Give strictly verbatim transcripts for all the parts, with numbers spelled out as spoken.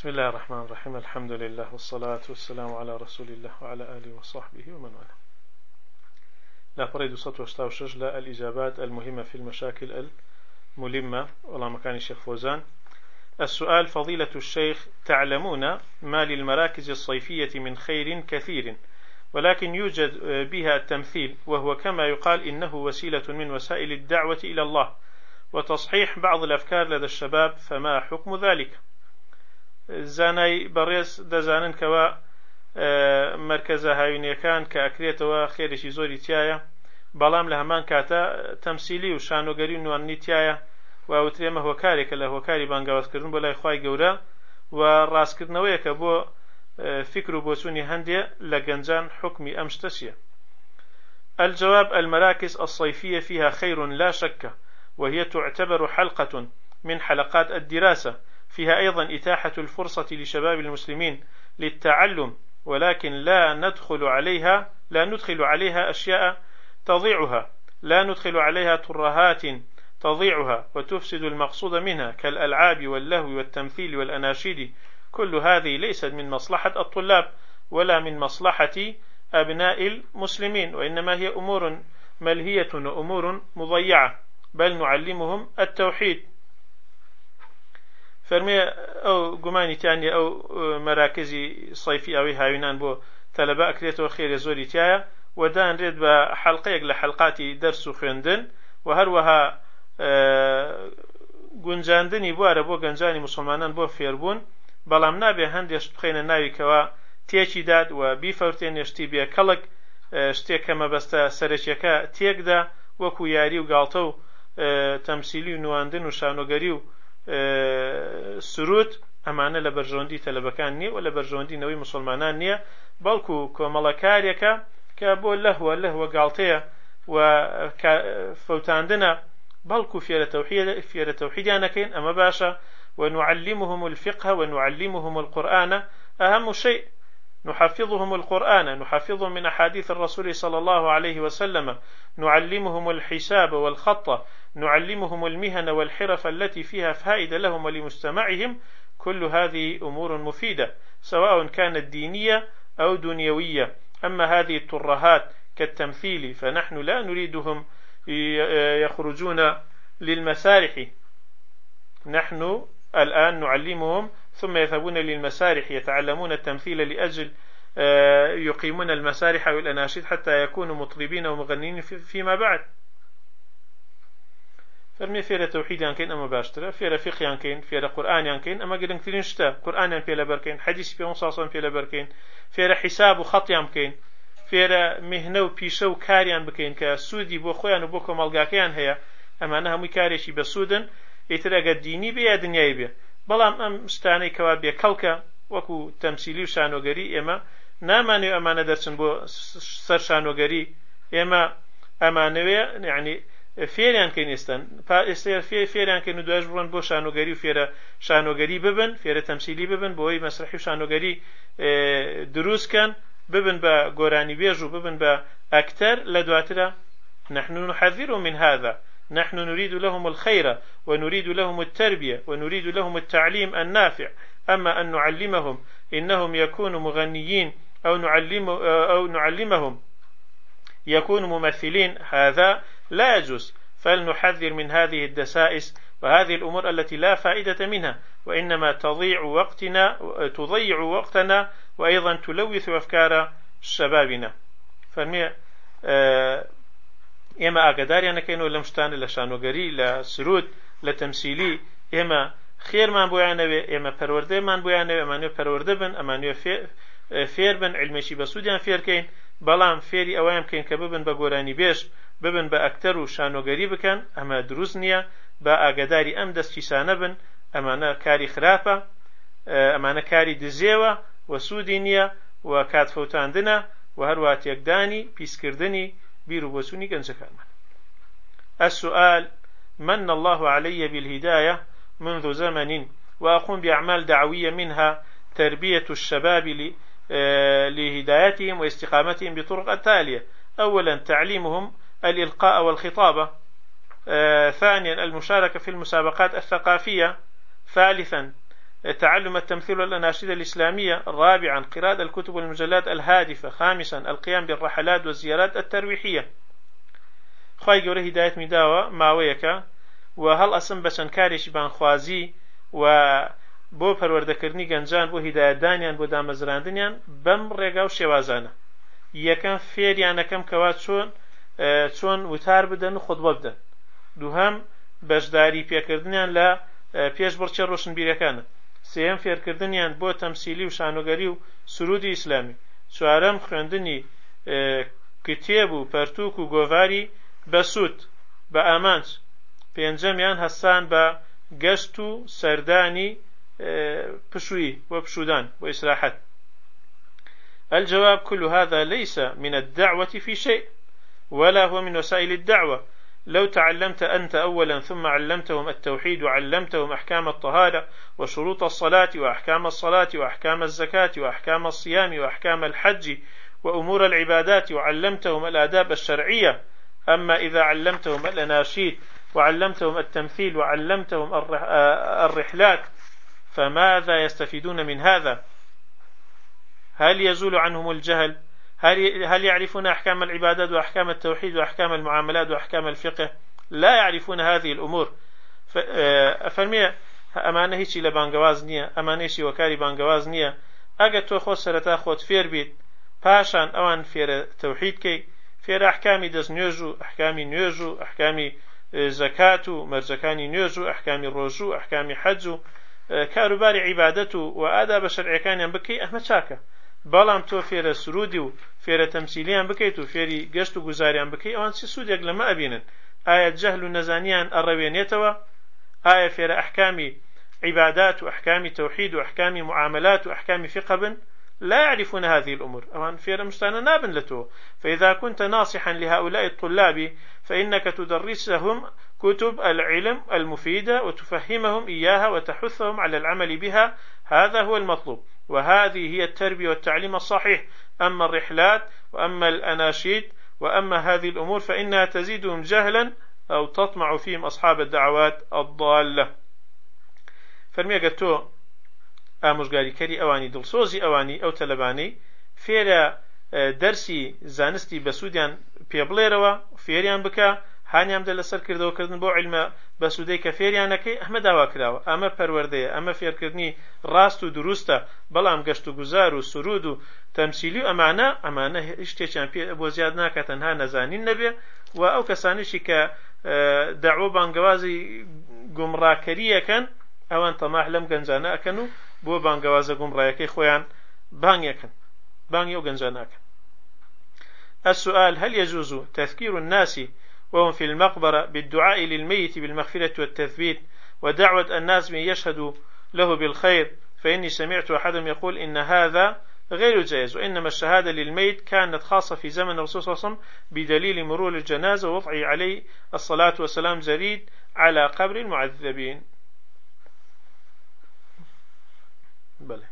بسم الله الرحمن الرحيم. الحمد لله والصلاة والسلام على رسول الله وعلى آله وصحبه ومن والاه. لا بريد صوت وشتاوشج لا الإجابات المهمة في المشاكل الملمة. والله مكان الشيخ فوزان. السؤال: فضيلة الشيخ، تعلمون ما للمراكز الصيفية من خير كثير، ولكن يوجد بها التمثيل، وهو كما يقال إنه وسيلة من وسائل الدعوة إلى الله وتصحيح بعض الأفكار لدى الشباب، فما حكم ذلك؟ زانای بەڕێز دەزانن کەوا مرکزە هاوینیەکان کە ئەکرێتەوە خێرشی زۆری تایە، بەڵام لە هەمان کاتە تەمسیلی و شانۆگەری و نوێنی تایە و وترێمە هۆکارێکە لە هۆکاری بانگاوازکردن بۆ لای خوای گەورە و ڕاستکردنەوەیەکە بۆ فکر و بۆچوونی هەندێ لە گەنجان. حکمی ئەم شتە چییە؟ الجواب: المراكز الصيفية فيها خير لا شك، وهي تعتبر حلقة من حلقات الدراسة، فيها أيضا إتاحة الفرصة لشباب المسلمين للتعلم، ولكن لا ندخل عليها لا ندخل عليها أشياء تضيعها لا ندخل عليها ترهات تضيعها وتفسد المقصود منها كالألعاب واللهو والتمثيل والأناشيد. كل هذه ليست من مصلحة الطلاب ولا من مصلحة أبناء المسلمين، وإنما هي أمور ملهية وأمور مضيعة، بل نعلمهم التوحيد. فرمي أو قماني تانية أو مراكزي صيفي أو هاوينان بو طلباء كريتو خير زوري تايا ودان ريد بحلقة لحلقات درس خويندن وهروها گونجاندنی بوارە بۆ گەنجانی مسلمانان بۆ فێربوون، بەڵام نابێ هەندێک بخێنە ناوی کەوا تێکی داد و بیفەوتێنێ شتی بێ کەڵک شتێک کە مەبەستە سەرەکیەکە تێکدا، وەکو یاری و گاڵتە و تەمسیلی و نواندن و شانۆگەری و سرود. ئەمانە لە بەرژەوەندی تەلەبەکان نییە و لە بەرژەوەندینەوەی مسلمانان نییە، بەڵکو کۆمەڵەکارێکە کە بۆ لەهوە لەهوە گاڵتەیە و فەوتاندنە، بەڵکو فێرە تەوحیدیانەکەین، ئەمە باشە. ونعلمهم الفقه ونعلمهم القرآن، أهم شيء نحفظهم القرآن، نحفظهم من أحاديث الرسول صلى الله عليه وسلم، نعلمهم الحساب والخط، نعلمهم المهن والحرف التي فيها فائدة لهم ولمجتمعهم. كل هذه أمور مفيدة سواء كانت دينية أو دنيوية. أما هذه الترهات كالتمثيل فنحن لا نريدهم يخرجون للمسارح، نحن الآن نعلمهم ثم يذهبون للمسارح يتعلمون التمثيل لأجل يقيمون المسارح والأناشيد حتى يكونوا مطربين ومغنين فيما بعد. فرمي فيرة توحيديان كين أما باشترا، فيرة فقهيان كين، فيرة قرآنيان كين، أما قرنكترين شتا قرآنيان بيلا بركين، حديث بيون صاصان بيلا بركين، فيرة حساب وخطيان كين، فيرة مهنة وبيشة وكاريان بكين كسودي بو خويان وبو كمالقاكيان هيا، أما أنها مكاريشي بسودن يترقى الديني بيا دنياي بيا. بلام أم شتاني كوابيا كالكا وكو تمثيلي وشانوغري، إما نامانيو أمانة درسن بو سر شانوغري، إما أمانوية يعني فێریان کەین ئێستان ئێستا فێریان کەین و دوایش بڕۆن بۆ شانۆگەری و فێرە شانۆگەری ببن، فێرە تەمسیلی ببن، بۆی مەسرحی و شانۆگەری دروستکەن، ببن بە گۆرانی بێژ و ببن بە ئەکتەر. لە دواترە نحن نحذر من هذا، نحن نريد لهم الخير ونريد لهم التربية ونريد لهم التعليم النافع. أما أن نعلمهم إنهم يكونوا مغنيين أو نعلم أو نعلمهم يكونوا ممثلين، هذا لا يجوز. فلنحذر من هذه الدسائس وهذه الأمور التي لا فائدة منها، وإنما تضيع وقتنا تضيع وقتنا وأيضا تلوث أفكار شبابنا. فرمي إما أقداريانا كينو لمشتان لشانوغري لسرود لتمثيلي، إما خير من بويانوي، إما پرورده من بويانوي، أما نيو پرورده بن، أما نيو فير بن، علمشي بسوديان فير كين، بلام فێری ئەوەیان بکەین کە ببن بە گۆرانی بێژ، ببن بە ئەکتەر و شانۆگەری بکەن، ئەمە دروست نییە. بە ئاگاداری ئەم دەستکیسانە بن، ئەمانە کاری خراپە، ئەمانە کاری دزێوە و سوودی نییە و کاتفەوتاندنە و هەروە تێکدانی پیسکردنی بیر و بۆچوونی گەنجەکانمان. السؤال: من الله علي بالهداية منذ زمن وأقوم بأعمال دعوية منها تربية الشباب لهدايتهم واستقامتهم بطرق التالية: أولا تعليمهم الإلقاء والخطابة، ثانيا المشاركة في المسابقات الثقافية، ثالثا تعلم التمثيل والأناشيد الإسلامية. رابعا قراءة الكتب والمجلات الهادفة. خامسا القيام بالرحلات والزيارات الترويحية. خواهي گەورە هدایت میداوە ماوەیەکە و هەڵ ئەسم بە چەند کارێکی بانخوازی و بۆ پەروەردەکردنی گەنجان بۆ هیدایەتدانیان بۆ دامەزراندنیان بەم ڕێگا و شێوازانە. یەکەم فێریانەکەم کەوا چۆن چۆن وتار بدەن و خوتبە بدەن. دووهەم بەشداری پێکردنیان لە پێش بڕچە ڕۆشنبیرەکانە. سێەم فێرکردنیان بۆ تەمسیلی و شانۆگەری و سرودی ئیسلامی. چوارەم خوێندنی کتێب و پەرتووک و گۆڤاری بەسوود بە ئامانج. پێنجەمیان هەستان بە گەشت و سەردانی پشووی بۆ پشودان بۆ ئیسراحەت. الجواب كل هذا ليس من الدعوة في شيء ولا هو من وسائل الدعوة. لو تعلمت أنت أولا ثم علمتهم التوحيد وعلمتهم أحكام الطهارة وشروط الصلاة وأحكام الصلاة وأحكام الزكاة وأحكام الصيام وأحكام الحج وأمور العبادات وعلمتهم الآداب الشرعية. أما إذا علمتهم الأناشيد وعلمتهم التمثيل وعلمتهم الرحلات فماذا يستفيدون من هذا؟ هل يزول عنهم الجهل؟ هل هل يعرفون أحكام العبادات وأحكام التوحيد وأحكام المعاملات وأحكام الفقه؟ لا يعرفون هذه الأمور. ففرمي أمانة هيك إلى بانجواز نية، أمانة هيك وكاري بانجواز نية. أجت تأخذ سرتا خود فير بيت باشان أوان فير توحيد كي فير أحكام دز نيوجو، أحكام نيوجو، أحكام زكاة مرزكان نيوجو، أحكام الرجو، أحكام حج، كاروبار عبادته وآداب شرعي كان ينبكي أحمد شاكا. بەڵام تۆ فێرە سرودی و فێرە تەمسیلیان بکەیت و فێری گەشت و گوزاریان بکەیت ئەوان چی سوودێک لەمە ئەبینن؟ ئایا جەهل و نەزانیان ئەڕەوێنێتەوە؟ ئایا فێرە ئەحکامی عیبادات و ئەحکامی تەوحید و ئەحکامی معاملات و ئەحکامی فقه بن؟ لا يعرفون هذه الأمور. أوان فێرە مشتانە نابن لە تۆ. فإذا كنت ناصحا لهؤلاء الطلاب فإنك تدرسهم كتب العلم المفيدة وتفهمهم إياها وتحثهم على العمل بها. هذا هو المطلوب، وهذه هي التربية والتعليم الصحيح. أما الرحلات وأما الأناشيد وأما هذه الأمور فإنها تزيدهم جهلا أو تطمع فيهم أصحاب الدعوات الضالة. فرمي قلتو ئامۆژگاری کەری ئەوانی دڵسۆزی ئەوانی ئەو تەلەبانەی فێرە دەرسی زانستی بەسوودیان پێ بڵێرەوە فێریان بکە هانیان بدە لەسەر کردەوەکردن بۆ عیلمە بەسوودەی کە فێریانەکەی ئەمە داوا کراوە. ئەمە پەروەردەیە، ئەمە فێرکردنی ڕاست و دروستە. بەڵام گەشت و گوزار و سرود و تەمسیلی و ئەمانە ئەمانە شتێکیان پێ بۆ زیاد ناکات تەنها نەزانین نەبێ. و ئەو کەسانیشی کە داعوە بانگەوازی گومڕاکەریەکەن ئەوان تەماح لەم گەنجانە ئەکەن و بۆ بانگەوازە گومڕایەکەی خۆیان بانگێکن بانگی ئەو گەنجانەکەن. السؤال: هل يجوز تذكير الناس وهم في المقبرة بالدعاء للميت بالمغفرة والتثبيت ودعوة الناس من يشهد له بالخير؟ فإني سمعت أحدهم يقول إن هذا غير جائز، وإنما الشهادة للميت كانت خاصة في زمن الرسول صلى الله عليه وسلم بدليل مرور الجنازة ووضعه عليه الصلاة والسلام جريد على قبر المعذبين. بله.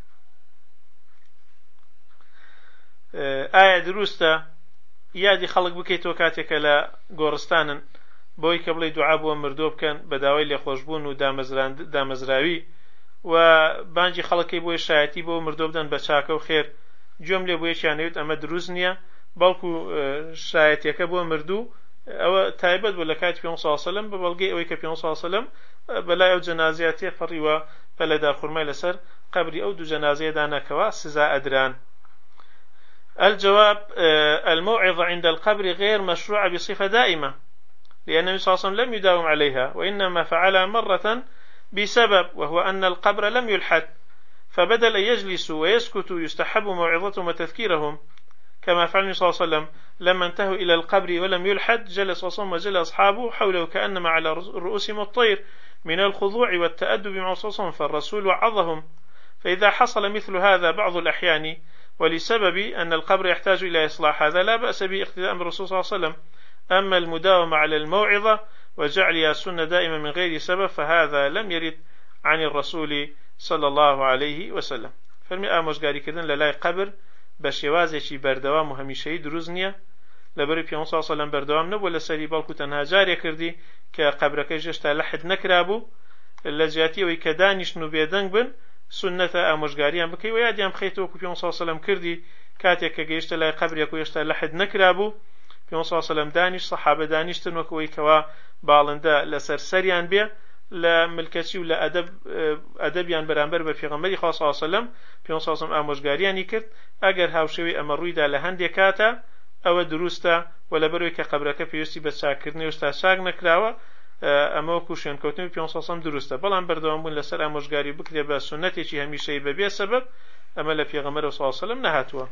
آية دروستا یادی خەڵک بکەیتەوە کاتێکە لە گۆڕستانن بۆی کە بڵێ دوعا بۆ مردۆ بکەن بە داوای لێخۆشبوون و دامەزراوی و بانجی خەڵکی بۆی شایەتی بۆ مردۆ بدەن بە چاکە و خێر. گوێم لێ بۆ یەکیانەوێت ئەمە دروست نییە، بەڵکو شایەتیەکە بۆ مردوو ئەوە تایبەت بوو لە کاتی پێغەمبەر صلی الله علیه و سلم بە بەڵگەی ئەوەی کە پێغەمبەر صلی الله علیه و سلم بەلای ئەو جەنازەیە تێپەڕیوە پەلەدا خوڕمای لەسەر قەبری ئەو دوو جەنازەیە داناکەوە سزا ئەدران. الجواب: الموعظة عند القبر غير مشروعة بصفة دائمة، لأن النبي صلى الله عليه وسلم لم يداوم عليها، وإنما فعلها مرة بسبب، وهو أن القبر لم يلحد، فبدل أن يجلسوا ويسكتوا يستحب موعظتهم وتذكيرهم، كما فعل النبي صلى الله عليه وسلم لما انتهوا إلى القبر ولم يلحد جلس وصم وجل أصحابه حوله كأنما على رؤوسهم الطير من الخضوع والتأدب مع الرسول، فالرسول وعظهم. فإذا حصل مثل هذا بعض الأحيان ولسبب أن القبر يحتاج إلى إصلاح هذا لا بأس به اقتداء بالرسول صلى الله عليه وسلم. أما المداومة على الموعظة وجعلها سنة دائمة من غير سبب فهذا لم يرد عن الرسول صلى الله عليه وسلم. فرمي ئامۆژگاری کردن لە لای قبر بە شێوازێکی بەردەوام و هەمیشەیی دروست نییە. لەبەری پێغەمبەر صلی الله علیه و سلم بەردەوام نەبووە لەسەری، بەڵکو تەنها جارێک کردی کە قەبرەکەی هێشتا لەحد نەکرابوو لە جیاتیەوەی کە دانیشتن و بێدەنگ بن سنة أموجاريان بكي وياديان بخيتو كو بيون صلى الله عليه وسلم كردي كاتيك كجيشت لا قبر يكو يشتا لحد نكرابو بيون صلى الله عليه وسلم دانيش صحابة دانيشتن وكوي كوا بالندا لسر سريان بيه لملكتي ولا أدب أدبيان برانبر بفيغمبري خاص صلى الله عليه وسلم بيون صلى الله عليه وسلم أموجاريان كرد أجر هاوشوي أمرويدا لهندي كاتا أو دروستا ولا بروي كقبرك بيوستي بتشاكرني وستا شاق نكراوه ئەمە وەکو شوێنکەوتنی پێ سەد دروستە بەڵام بەردەوام بوون لەسەر ئامۆژگاری بکرێ بە سنەتێکی هەمیشەی بەبێ سەبەب ئەمە لە پێغەمبەر صلی الله عليه وسلم نەهاتووە.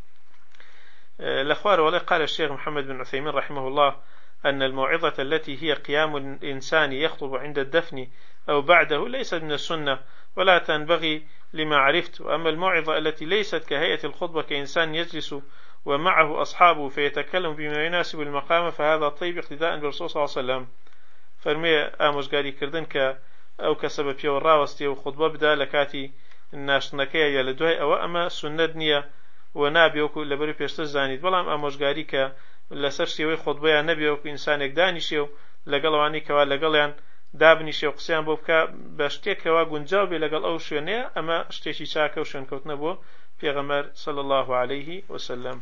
لە خوارەوەڵێ قال الشيخ محمد بن عثيمين رحمه الله أن الموعظة التي هي قيام الإنسان يخطب عند الدفن أو بعده ليست من السنة ولا تنبغي لما عرفت، وأما الموعظة التي ليست كهيئة الخطبة كإنسان يجلس ومعه أصحابه فيتكلم بما يناسب المقام فهذا طيب اقتداء بالرسول صلى الله عليه وسلم. فرمي ئامۆژگاری کردن کە ئەو کەسە بە پێوە ڕاوەستێ و خوتبە بدا لە کاتی ناشتنەکەیە یا لە دوای ئەوە ئەمە سنەت نییە و نابێ وەکو لەبەر پێشتر زانیت، بەڵام ئامۆژگاری کە لەسەر شێوەی خوتبەیان نەبێ وەکو ئینسانێک دانیشێ و لەگەڵ ئەوانەی کەوا لەگەڵیان دابنیشێ و قسەیان بۆ بکە بە شتێکەوە گونجاو بێ لەگەڵ ئەو شوێنەیە ئەمە شتێکی چاکە و شوێنکەوتنە بۆ پێغەمبەر صلى الله عليه وسلم.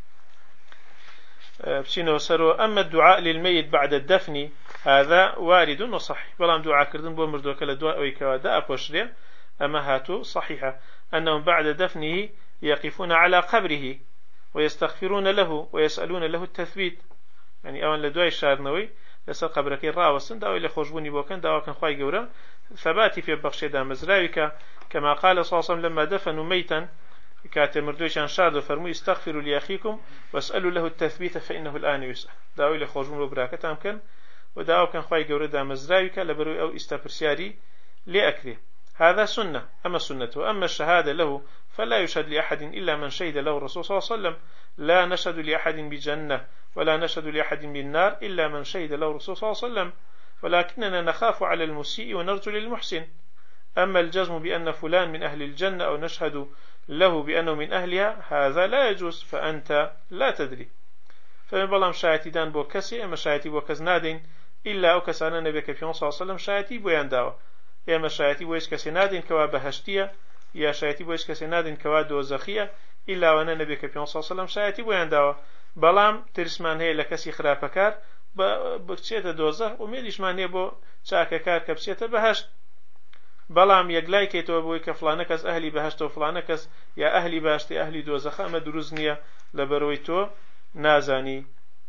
بچینەوە سەرەوە أما الدعاء للميت بعد الدفن هذا وارد وصحيح، بلام دعاء كردن بو مردوك لدعاء أو كوادا أبوشري أما هاتو صحيحة أنهم بعد دفنه يقفون على قبره ويستغفرون له ويسألون له التثبيت، يعني أولا لدعاء الشارنوي لسا قبرك الراوسن دعوة لخوشبوني بوكان دعوة كان خواهي قورا ثباتي في بخشي دام مزراوك كما قال صلى الله عليه وسلم لما دفنوا ميتا كاتب مردوشان شارد فرموا استغفروا لأخيكم واسألوا له التثبيت فإنه الآن يسأل، دعوة لخوشبون وبراكة أمكن ودعوا كان خواهي قوردا مزراوك لبرو أو استبرسياري لأكله، هذا سنة. أما السنة وأما الشهادة له فلا يشهد لأحد إلا من شهد له الرسول صلى الله عليه وسلم، لا نشهد لأحد بجنة ولا نشهد لأحد بالنار إلا من شهد له الرسول صلى الله عليه وسلم، ولكننا نخاف على المسيء ونرجو للمحسن. أما الجزم بأن فلان من أهل الجنة أو نشهد له بأنه من أهلها هذا لا يجوز، فأنت لا تدري. فمن بلام شايتي دان بو كسي أما شايتي بو كز نادين إلا أو كسانا نبي كفيون صلى الله عليه وسلم شايتي بو ينداوه، يا ما شايتي بو إيش كسي نادين كوا بهشتية يا شايتي بو إيش كسي نادين كوا دوزخية إلا وانا نبي كفيون صلى الله عليه وسلم شايتي بو ينداوه. بلام ترسمان هي لكسي خرافكار بكسيته دوزخ وميديشمان هي بو شاككار كبسيته بهشت، بلام يقلاي كيتو بوي كفلانكس أهلي بهشت وفلانكس يا أهلي بهشت يا أهلي دوزخ أما دروزنية لبرويتو نازاني.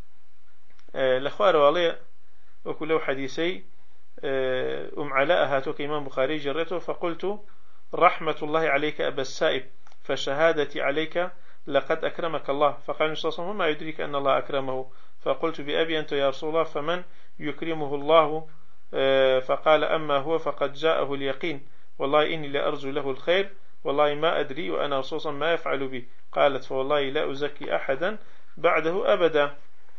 أه لخوار والي وكلو حديثي أم علاء هاتوك إمام بخاري جرته فقلت رحمة الله عليك أبا السائب فشهادتي عليك لقد أكرمك الله، فقال النبي صلى الله عليه وسلم ما يدريك أن الله أكرمه، فقلت بأبي أنت يا رسول الله فمن يكرمه الله؟ فقال أما هو فقد جاءه اليقين والله إني لأرجو له الخير والله ما أدري وأنا رسول ما يفعل بي. قالت فوالله لا أزكي أحدا بعده أبدا.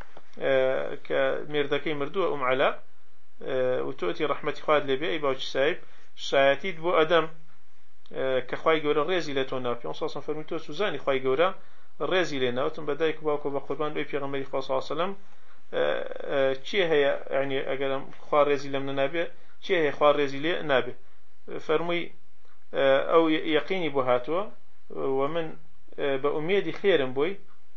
كميردكي مردوء أم علاء وتؤتي رحمة خواد لبي باوش سايب شايتيد بو أدم كخواي جورا ريزي لتونا في أنصاصا فرميتو سوزاني خواي جورا ريزي لنا وتم بدايك باوكو بقربان بي پیغمبري صلى الله عليه وسلم چی هي يعني اگر خوار رزي لم نابه چی هي خوار رزي لي نابه فرمي او يقيني بهاتو ومن بأميدي خير بوي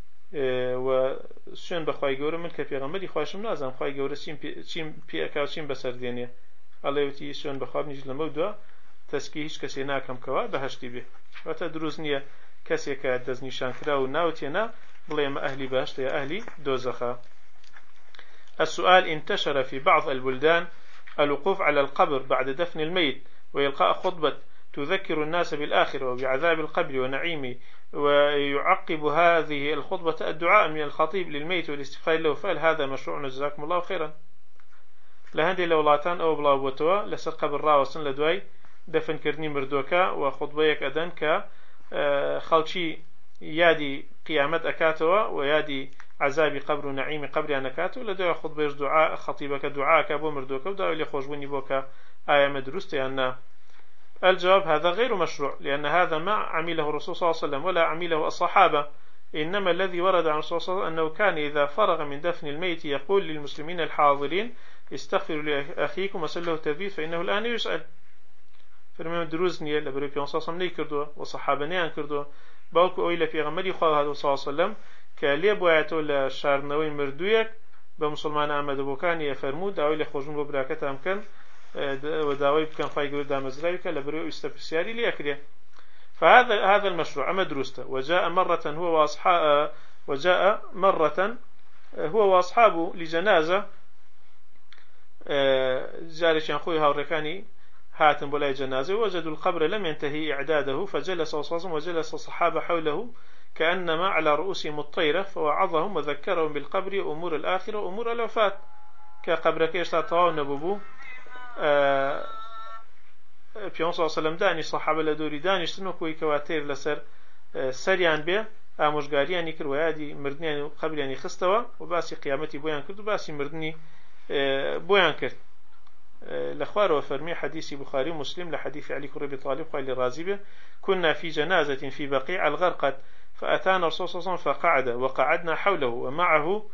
وشون بخواي جورا من كبيغمبري خواشم نازم خواي جورا چیم پی اكاو چیم بسر دينيه الله يوتي شون بخواب نيج لمودوا تسكي هيش كسي ناكم كوا بهشتي به وتدروز نيه كسي كدز نشان كراو ناوتينا بليم اهلي بهشت يا اهلي دوزخا. السؤال: انتشر في بعض البلدان الوقوف على القبر بعد دفن الميت وإلقاء خطبة تذكر الناس بالآخرة وبعذاب القبر ونعيمه، ويعقب هذه الخطبة الدعاء من الخطيب للميت والاستغفار له، فهل هذا مشروع؟ جزاكم الله خيرا. لهندي لولاتان أو بلاوتوا لسر قبر راوسن لدواي دفن كرني مردوكا وخطبيك أدن ك خلشي يادي قيامت أكاتوا ويادي عذاب قبر ونعيم قبر أنكاتوا لدواي خطبيش دعاء خطيبك دعاء كابو مردوكا ودعاء لخوشبوني بوكا آية مدروستي أن الجواب: هذا غير مشروع، لأن هذا ما عمله الرسول صلى الله عليه وسلم ولا عمله الصحابة، إنما الذي ورد عن الرسول صلى الله عليه وسلم أنه كان إذا فرغ من دفن الميت يقول للمسلمين الحاضرين: استغفروا لأخيكم وسألوا له التثبيت فإنه الآن يسأل. فرمي دروز نية لبروي بيان صلى الله عليه وسلم كردوا وصحابة نيان كردوا باوكو أويل في غمري خواه هذا صلى الله عليه وسلم كالي بوعته لشارنوين مردويك بمسلمان أحمد بوكان يفرمود داوي لخوجون ببراكة أمكن وداوي بكان خايقوا دام زرايك لبروي استفسياري ليأكله. فهذا هذا المشروع مدروسته. وجاء مرة هو وأصحاب وجاء مرة هو وأصحابه لجنازة جارش ينخوي هاوركاني هاتم بلاي جنازة وجدوا القبر لم ينتهي إعداده فجلس وصاصم وجلس الصحابة حوله كأنما على رؤوسهم الطيرة فوعظهم وذكرهم بالقبر أمور الآخرة وأمور الوفاة كقبر كيش لا طواو نبوبو پیان صلی الله علیه و سلم دانی صحابه لدوری دانیشتن و کوی کواتر لسر سریان به آموزگاریانی کرد و یادی مردنیان و قبریانی خستوا و باسی قیامتی بویان کرد و باسی مردنی بویان کرد. لخوار وفرمي حديث بخاري ومسلم لحديث علي بن أبي طالب قال للرازبة كنا في جنازة في بقيع الغرقد فأتانا الرسول صلى الله عليه وسلم فقعد وقعدنا حوله ومعه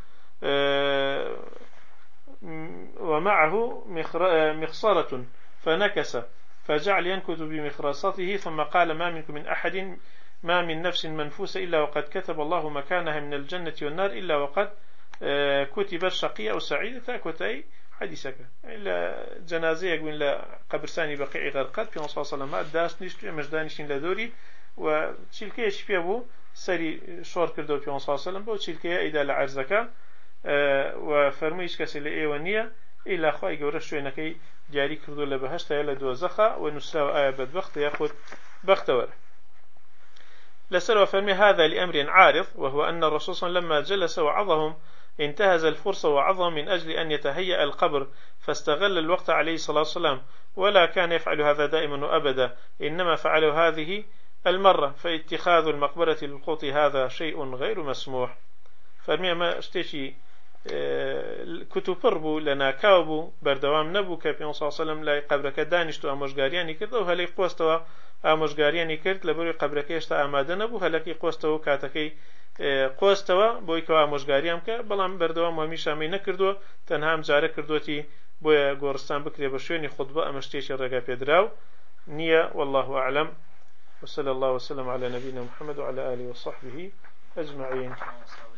ومعه مخصرة فنكس فجعل ينكت بمخرصته ثم قال ما منكم من أحد ما من نفس منفوسة إلا وقد كتب الله مكانها من الجنة والنار إلا وقد كتب الشقي أو سعيدة كتي حديثك إلا جنازة يقول لا قبرساني بقيع غرقد في صلى الله عليه وسلم داس نشتو مجدانشين لدوري وتشيلكي يشبه أبو سري شور كردو في صلى الله عليه وسلم بو تشيلكي إذا لعرزك وفرميش كسي لإيوانية إلا خواهي قورش شوينكي جاري كردو لبهشت يلا دوزخا ونسراو آية بدبخت يأخذ بختور لسر وفرمي هذا لأمر عارض وهو أن الرسول صلى الله عليه وسلم لما جلس وعظهم انتهز الفرصة وعظهم من أجل أن يتهيأ القبر فاستغل الوقت عليه الصلاة والسلام ولا كان يفعل هذا دائما وأبدا إنما فعله هذه المرة فاتخاذ المقبرة للقوط هذا شيء غير مسموح. فرمي ما اشتشي كتوبر بو لنا كاوبو بردوام نبو كبيون صلى الله عليه وسلم لا قبرك دانشتو أموشگارياني كرد وهلي قوستوا أموشگارياني كرد لبروي قبرك يشتا أماده نبو هلكي قوستوا كاتكي قوستوا بويكوا أموشگاريام كا بلام بردوام وهميشا مي نكردو تنهام جارة كردوتي بويا غورستان بكري بشويني خطبة أمشتيش الرقا بيدراو نية والله أعلم وصلى الله وسلم على نبينا محمد وعلى آله وصحبه أجمعين.